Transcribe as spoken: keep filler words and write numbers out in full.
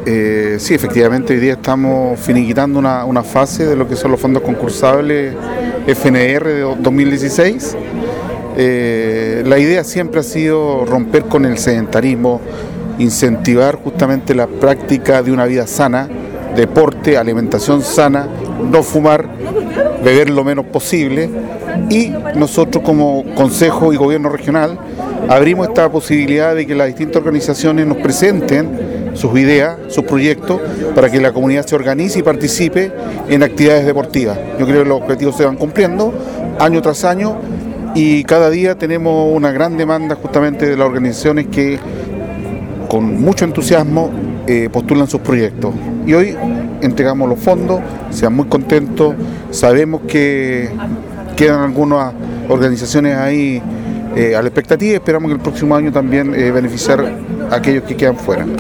Eh, sí, efectivamente, hoy día estamos finiquitando una, una fase de lo que son los fondos concursables F N R de dos mil dieciséis. Eh, la idea siempre ha sido romper con el sedentarismo, incentivar justamente la práctica de una vida sana, deporte, alimentación sana, no fumar, beber lo menos posible, y nosotros como Consejo y Gobierno Regional abrimos esta posibilidad de que las distintas organizaciones nos presenten sus ideas, sus proyectos, para que la comunidad se organice y participe en actividades deportivas. Yo creo que los objetivos se van cumpliendo año tras año y cada día tenemos una gran demanda justamente de las organizaciones que con mucho entusiasmo eh, postulan sus proyectos. Y hoy entregamos los fondos, sean muy contentos, sabemos que quedan algunas organizaciones ahí eh, a la expectativa y esperamos que el próximo año también eh, beneficiar a aquellos que quedan fuera.